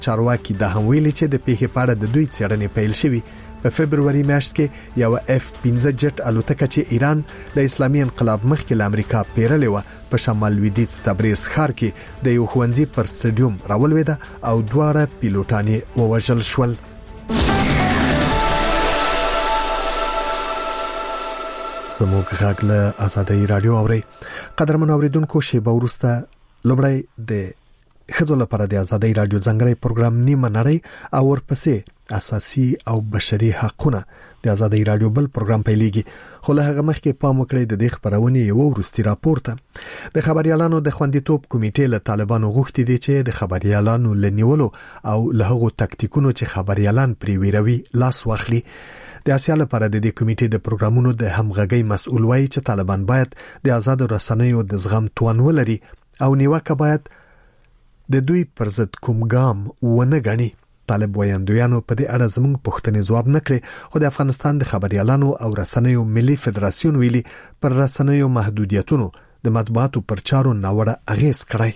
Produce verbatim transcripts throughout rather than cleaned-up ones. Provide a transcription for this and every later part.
چارواکي دا هم ویلي چې د پیښې په اړه د دوی څېړنې پیل شوې. په فبرवरी میاشت کې یو اف پنځه جټ الوتکه چې ایران له اسلامي انقلاب مخکې له امریکا پیرلې و په شمال لویدیځ تبریز ښار کې د یو ښوونځي پر سټډیوم راولوېده او دواړه پیلوټان یې ووژل شول. زموږ غږ له آزادۍ رادیو اوري. قدرمن اوریدونکو، شیبه وروسته لومړی د ښځو لپاره د آزادۍ رادیو ځانګړی پروګرام نیمه نړۍ او ورپسې اساسي او بشري حقوقونه د آزادۍ رادیو بل پروګرام پیلېږي. خو له هغه مخکې پام وکړئ د دې خبرونې یو وروستي راپور ته. د خبريالانو د خوندیتوب کمیټې له طالبانو غوښتي دي چې د خبريالانو لنیولو او له هغو تکتیکونو چې خبريالان پرې ویروي لاس واخلي. د اسیا لپاره د دې کمیټې د پروګرامونو د همغږي مسؤل وایي چې طالبان باید د آزاد رسنیو د زغم توان ولري او نیوکه باید د دوی پر ضد کوم ګام ونه غني. طالب وایندویانو په دې اړه زموږ پوښتنې ځواب نکړي، خو د افغانستان د خبريالانو او رسنیو ملي فدراسیون ویلي پر رسنیو محدودیتونو د مطبوعاتو پر چارو ناوړه اغیز کړی.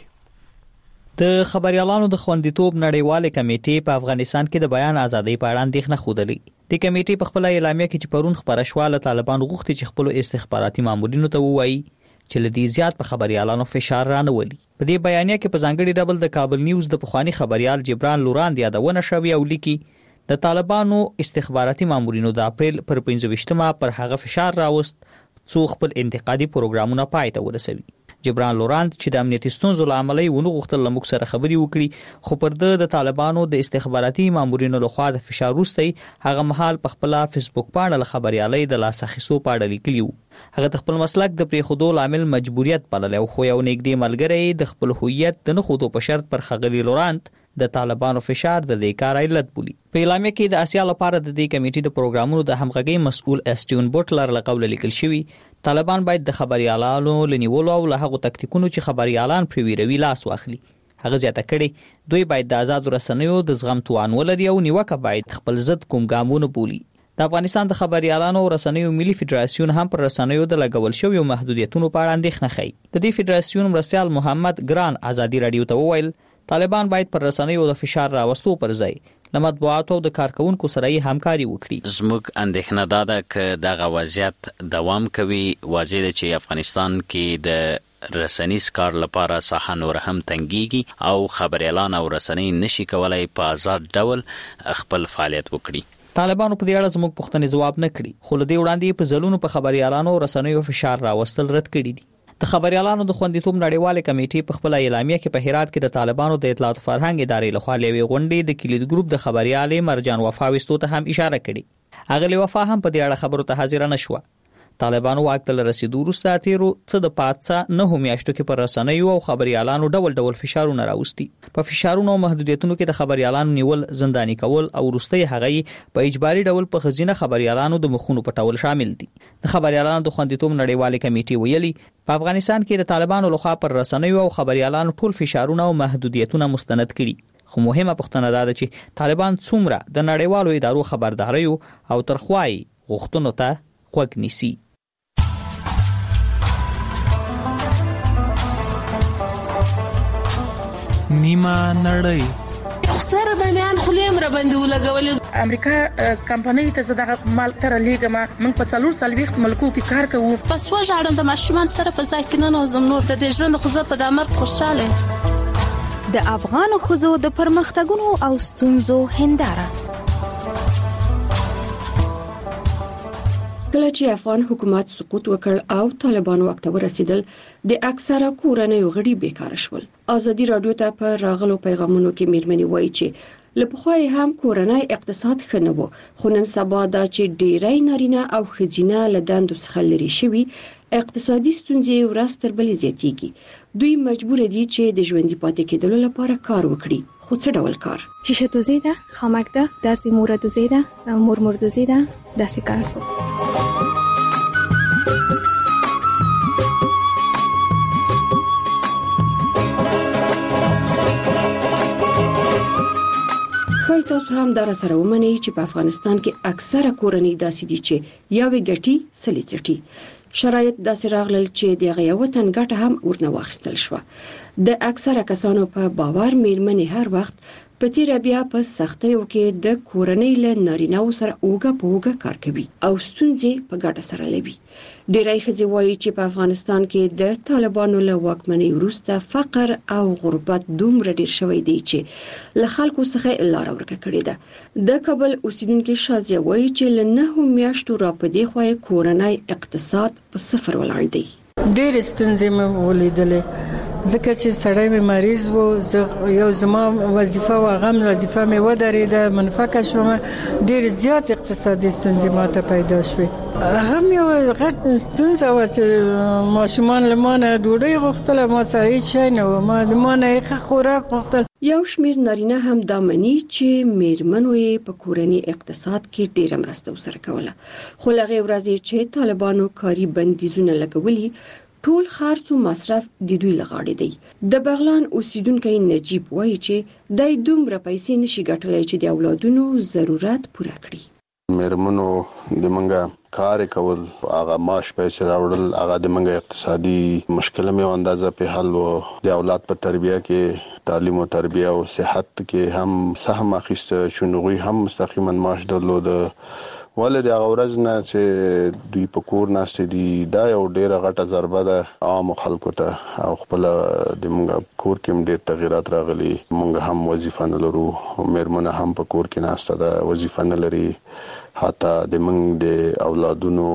د خبريالانو د خوندیتوب نړیواله کمیټې په افغانستان کې د بیان ازادۍ په اړه اندېښنه خوده. د کمیټې په خپل اعلامیه کې چې پرون خبره شواله طالبان غوښتي چې خپل استخباراتي مامورینو ته ووایي چې لدی زیات په خبريالانو فشار رانه ولي. په دې بیانیه کې په ځانګړي ډول د کابل نیوز د پخوانی خبريال جبران لوراند یادونه شوی او لیکي د طالبانو استخباراتي مامورینو د اپریل پر پنځه ویشتمه پر هغه فشار راوست څو خپل انتقادي پروګرامونه پای ته ورسوي. جبران لوراند چې د امنیتي ستونزو لامل یې ونه غوښتل لموږ سره خبري وکړي، خو پر د طالبانو د استخباراتي مامورینو لخوا د فشار وروسته هغه مهال په خپل فیسبوک باندې له خبريالۍ د لاس اخیستو په اړه لیکلی و. هغه د خپل مسلک د پریخودو لامل مجبوریت بللی او خو یو نږدې ملګری د خپل هویت د نه خودو په شرط پر خغلی لوراند د طالبانو فشار د دې کار علت بولی. په اعلامیه کې د اسیا لپاره د دې کمیټې د پروګرامونو د همغږي مسؤل اسټیون بوټلر له قوله لیکل شوی طالبان باید د خبريالانو لنیولو او له هغو تکتیکونو چې خبريالان پرې ویروي لاس واخلي. هغه زیاته کړي دوی باید د آزاد رسنیو د زغم توان ولري او نیوکه باید خپل ضد کوم ګامونه بولی. د افغانستان د خبريالانو او رسنیو ملي فدراسیون هم پر رسنیو د لګول شویو محدودیتونو په اړه اندېښنه ښيي. د دې فدراسیون مرسیال محمد ګران آزادي رادیو ته وویل طالبان باید پر رسنیو د فشار راوستو پر ځای له مطبوعاتو او د کارکونکو سره یې همکاري وکړي. زموږ اندېښنه دا ده چې دغه وضعیت دوام کوي. واضح ده چې افغانستان کې د رسنیز کار لپاره ساحه نور هم تنګيږي او خبريالان او رسنۍ نشي کولای په آزاد ډول خپل فعالیت وکړي. طالبانو په دې اړه زموږ پوښتنې ځواب نه کړي، خو له دې وړاندې په ځلونو په خبريالانو او رسنیو فشار راوستل رد کړي دي. د خبريالانو د خوندیتوب نړیواله کمیټې په خپل اعلامیه کې په هرات کې د طالبانو د اطلاعات فرهنګ ادارې لخوا لوي غونډې د کلید ګروپ د خبريالې مرجان وفا وستو ته هم اشاره کړي. هغه وفا هم په دې اړه خبرو ته حاضر نه شو. طالبانو واک ته رسیدو وروسته تیرو څه د پاتڅه نه هم میاشتو کې پر رسنیو او خبريالانو ډول ډول فشارونه راوستي. په فشارونو او محدودیتونو کې د خبريالانو نیول، زنداني کول او وروسته هغه په اجباري ډول په خزینه خبريالانو د مخونو پټول شامل دي. د خبريالانو د خوندیتوب نړیواله کمیټې ویلي په افغانستان کې د طالبانو لخوا پر رسنیو او خبريالانو ټول فشارونه او محدودیتونه مستند کړي. خو مهمه پوښتنه ده چې طالبان څومره د نړیوالو ادارو خبرداري او ترخوای غوښتنو ته غوږ نیسي. نیمه نړۍ خسر د میان خلیم را باندې ولګولې. امریکا کمپنۍ ته زده مال تر لیګما موږ په څلور سال وخت ملکو کې کار کوو. پس وژاړم د ماشومان سره په ځای کې نه نوزم نور د دې ژوند خو زه په دامر خوشاله. د افغان خزو د پرمختګونو او ستونزو هنداره. کله چې افغان حکومت سقوط وکړ او طالبان واک ته ورسېدل د اکثره کورنیو غړي بیکاره شول. آزادي رادیو ته په راغلو پیغامونو کې میرمنې وایي چې له پخوای هم کورنۍ اقتصاد ښه نه و، خو نن سبا دا چې ډیری نارینه او ښځینه له دندو څخه لري شوي اقتصادي ستونزې ورځ تر بلې زیاتېږي. دوی مجبور دي چې د ژوندي پاتې کېدلو لپاره کار وکړي. خو څه ډول کار؟ شیشه دوزی ده، خامک ده، داسې مور دوزی ده، مرمر دوزی ده، داسې کار کوي. خو تاسو هم دا سره ومنئ چې په افغانستان کې اکثره کورنۍ داسې دي چې یوې ګټي سلی چټي. شرایط داسې راغلل چې دغه یو وطن ګټه هم ورنه واخیستل شو. د اکثره کسانو په باور میرمنې هر وخت په تیر بیا په سختیو کې د کورنۍ له نارینه‌و سره اوګه په اوګه کار کوي او ستونزې په ګډه سره لوي. ډیری ښځې وایي چې په افغانستان کې د طالبانو له واکمنۍ وروسته فقر او غربت دومره ډیر شوی دی چې له خلکو څخه لار ورکه کړې ده. د کابل اوسیدونکو شازیه وایي چې له نهو میاشتو را په دې خوا کورنۍ اقتصاد په صفر ولاړ دی. ډېر ستونزې مې ولیدلې ځکه چې سړی مې مریض و، یو زما وظیفه و هغه وظیفه مې ودرېده، منفکه شوم، ډېر زیات اقتصادي ستونزې ماته پیدا شوې. هغه مې یو غټ ستونزه وه چې ماشومان له مانه ډوډۍ غوښتله، ما سره هېڅ شی نه و، ما له مانه ښه خوراک غوښتل. یو شمېر نارینه هم دا مني چې میرمنو یې په کورني اقتصاد کې ډېره مرسته ورسره کوله، خو له هغې ورځې چې طالبانو کاري بندیزونه لګولي ټول خرڅ او مصرف د دوی لغاړې دی. د بغلان اوسیدونکو نجیب وایي چې دای دومره پیسې نشي ګټلای چې د اولادونو ضرورت پوره کړي. میرمنو د منګه کار کول، هغه معاش پیسې راوړل، هغه د منګه اقتصادي مشکل مې اندازه په حل وو. د اولاد په تربیه کې، تعلیم او تربیه او صحت کې هم سهم اخیسته، شنوغي هم مستقیما معاش درلود. ولې د هغه ورځ نه چې دوی په کور ناستې دي، دا یو ډېره غټه ضربه ده عامو خلکو ته، او خپل د موږ کور کې هم ډېر تغیرات راغلي. موږ هم وظیفه نه لرو، میرمنه هم په کور کې ناسته ده، وظیفه نه لري. حتی د موږ د اولادونو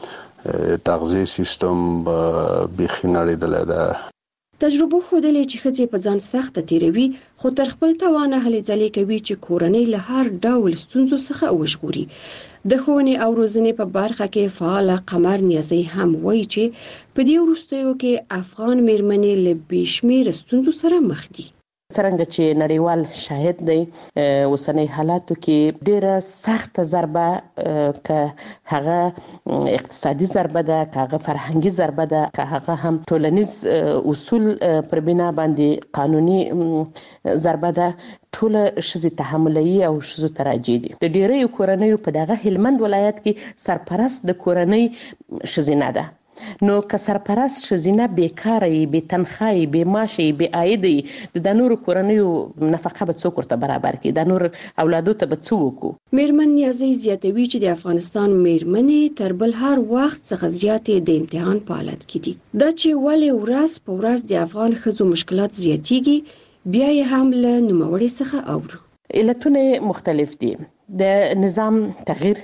تغذیه سیستم بیخي نړېدلی ده. تجربه ښودلې چې ښځې په ځان سخته تیروي، خو تر خپل توانه هلې ځلې کوي چې کورنۍ له هر ډول ستونزو څخه وژغوري. د ښوونې او روزنې په برخه کې فعال قمر نیازی هم وایي چې په دې وروستیو کې افغان میرمنې له بې شمېره ستونزو سره مخ دي. څرنګه چې نړیوال شاهد دی، اوسنۍ حالاتو کې ډیره سخته ضربه، که هغه اقتصادي ضربه ده، که هغه فرهنګي ضربه ده، که هغه هم ټولنیز اصول پر بنا باندې قانوني ضربه ده، ټول ښځې تحملوي او ښځو ته راجع دي. د ډیریو کورنیو په دغه هلمند ولایت کې سرپرست د کورنۍ ښځینه ده. نو که سرپرست ښځینه بیکاره یې، بې تنخواه یې، بې معاشه یې، بې عاید یې، د نورو کورنیو نفقه به څوک ورته برابر کړي؟ د نور اولادو ته به څه وکړو؟ میرمن نیازی زیاتوي چې د افغانستان میرمنې تر بل هر وخت څخه زیاتې د امتحان په حالت کې دي. دا چې ولې ورځ په ورځ د افغان ښځو مشکلات زیاتېږي، بیا یې هم له نوموړي څخه اورو. علتونه مختلف دي. د نظام تغییر،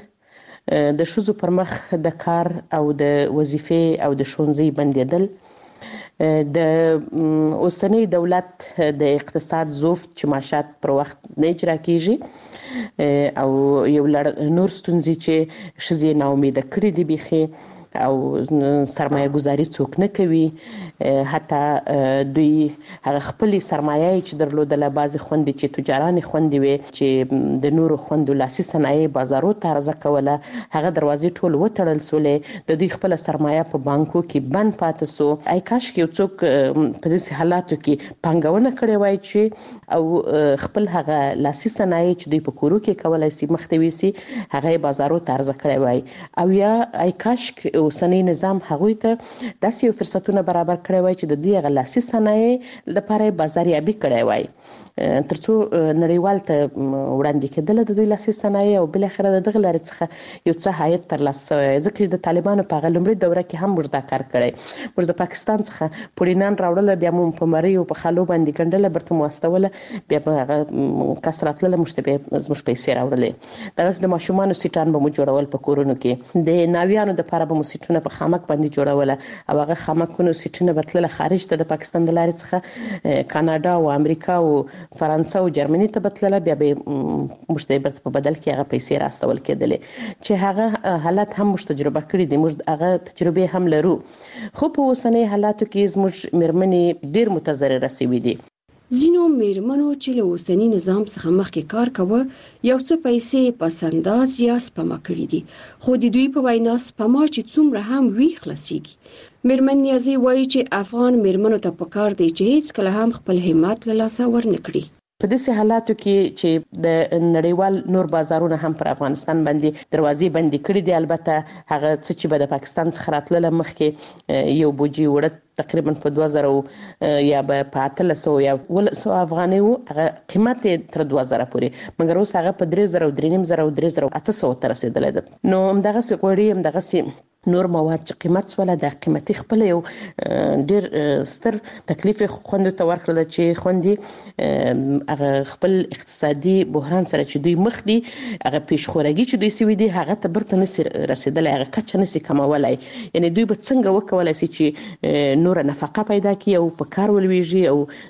د ښځو پر مخ د کار او د وظیفې او د ښوونځي بندېدل، د اوسنۍ دولت د اقتصاد ضعف چې معاشات پر وخت نه اجرا کیږي، او یو لړ نور ستونزې چې ښځې ناامیده کړي دي بیخي، او سرمایه گذاري څوک نه کوي. حتی دوی هغه خپلې سرمایه چې درلودله، بعضې خوندې چې تجارانې خوندې وې چې د نورو خوندو لاسي صنایع بازارو ته عرضه کوله، هغه دروازې ټول وتړل سولې، د دوی خپله سرمایه په بانکو کې بند پاتې سو. ای کاش کې یو څوک په داسې حالاتو کې پانګونه کړې وای چې او خپل هغه لاسي صنایع چې دوی په کورو کې کولی سي مخته ویسي، هغه یې بازارو ته عرضه کړی وای. او یا ای کاش اوسنۍ نظام هغوی ته داسې یو فرصتونه برابر کړی وای چې د دوی هغه لاسي صنایع لپاره بازاریابي کړی وای، ترڅو نړیوال ته وړاندې کېدله د دوی لاسي صنایع، او بالاخره د دغه لارې څخه یو څه عاید ترلاسه شوی. ځکه چې د طالبانو په هغه لومړۍ دوره کې هم موږ دا کار کړی، موږ د پاکستان څخه پوړینان راوړله، بیا مو په مریو په خالو باندې ګنډله، برته مو واستوله، بیا به هغه کس راتلله، موږ ته بیا زموږ پیسې راوړلې. دغسې د ماشومانو سیټان به مو جوړول په کورونو کې، د ناویانو دپاره به مو سیټونه په خامک باندې جوړوله، او هغه خامکونو سیټونه به تلله خارج ته، د پاکستان د لارې څخه کاناډا او امریکا او فرانسه او جرمني ته به تلله، بیا به موږ ته برته په بدل کې هغه پیسې راستول کېدلې، چې هغه حالت هم موږ تجربه کړي دي، موږ هغه تجربې هم لرو. خو په اوسنۍ حالاتو کې زموږ میرمنې ډېر متضرره شوي دي. ځینو میرمنو چې له اوسني نظام څخه مخکې کار کوه، یو څه پیسې پس انداز یا سپما کړي دي، خو د دوی په وینا سپما چې څومره هم وي خلاصیږي. میرمن نیازی وایي چې افغان میرمنو ته پکار دی چې هیڅ کله هم خپل همت له لاسه ورنکړي. په داسې حالاتو کې چې د نړیوال نور بازارونه هم پر افغانستان باندې دروازې بندي کړې دي. البته هغه څه چې به د پاکستان څخه راتلل مخکې یو بوجي وړه تقریبا په دوه زره یا په اتلس سوه یا ولس افغاني وو، هغه قیمت تر دوه زره پورې، مګر اوس هغه په درې زره او درې نیم زره او درې زره اته سوه ته رسیدلی ده. نو همدغسې غوړي، همدغسې نور مواد چې قیمت سوله د قیمتي خپل یو ډیر ستر تکلیف خوندو ته ورکړل چې خوندي هغه خپل اقتصادي بحران سره چې دوی مخ دي، هغه پیشخورګي چې دوی سوي دي هغه ته برته نسی رسیدلی، هغه کچه نسی کمولای. یعنی دوی به څنګه وکولای شي چې نور نفقه پیدا کړي او په کار ولويږي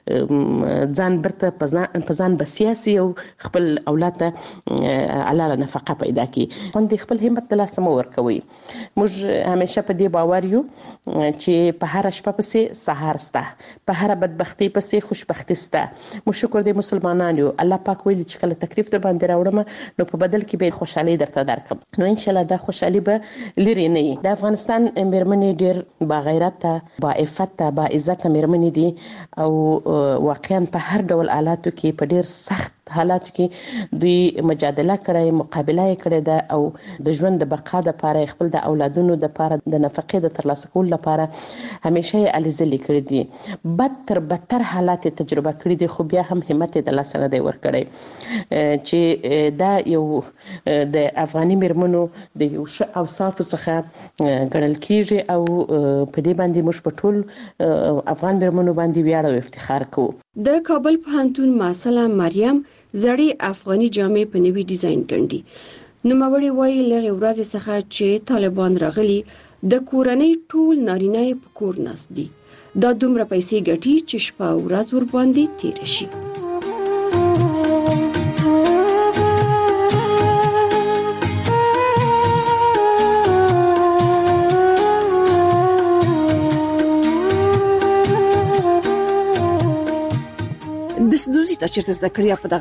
او ځان برته په ځان بسیاسي او خپل اولاد ته علاله نفقه پیدا کړي. خوندي خپل همت د لاسه مو ورکوي. موږ همیشه په دې باور یو چې په هر شپه پسې سحر سته، په هر بدبختی پسې خوشبختی سته. مو شکر دې مسلمانان یو، الله پاک ویلي چې کله تکلیف در باندې راوړم نو په بدل کې به خوشحالي درته درکم. نو ان شاء الله دا خوشحالي به لري نه وي. د افغانستان میرمنې ډیر با غیرته، با عفت، با عزت میرمنې دي او واقعا په هر ډول حالاتو کې په ډیر سخت حالاتو کې دوی مجادله کړې، مقابله کړې ده او د ژوند د بقا لپاره، خپل د اولادونو د لپاره، د نفقې د ترلاسه کولو لپاره همیشه یې الزلي کړې دي. بد تر بدتر حالات تجربه کړې دي، خو بیا هم همت د لاسه نه دی ورکړی چې دا یو د افغاني میرمنو د یو ښه اوصافو څخه ګڼل کیږي او په دې باندې موږ په ټول افغان میرمنو باندې ویاړ او افتخار کوو. د کابل پوهنتون محصله مریم زړې افغاني جامې په نوي ډیزاین ګڼي. نوموړې وایي لږ ورځې څخه چې طالبان راغلي د کورنۍ ټول نارینه په کور ناست دي. دا دومره پیسې ګټي چې شپه او ورځ ور باندې تیر شي. د سدوزي ته چیرته ذکریا په